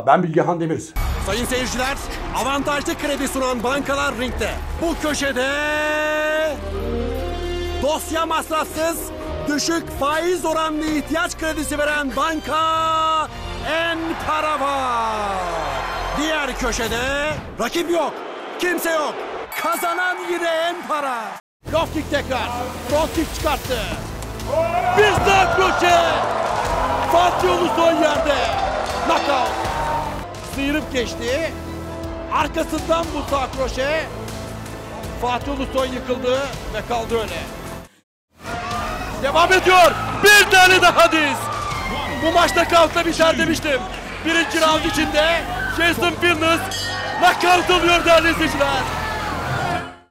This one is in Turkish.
Ben Bilgehan Demir. Sayın seyirciler, avantajlı kredi sunan bankalar ringde. Bu köşede dosya masrafsız, düşük faiz oranlı ihtiyaç kredisi veren banka Enpara. Diğer köşede rakip yok, kimse yok. Kazanan yine Enpara. Loft kick tekrar, front kick çıkarttı. Bir sağ kroşe. Fatih Ulusoy yerde. Knockout. Sıyırıp geçti. Arkasından bu sağ kroşe. Fatih Ulusoy yıkıldı ve kaldı öyle. Devam ediyor. Bir tane daha diz. Bu maçta knockoutla biter demiştim. Birinci round içinde Jason Fitness knockout oluyor değerli izleyiciler.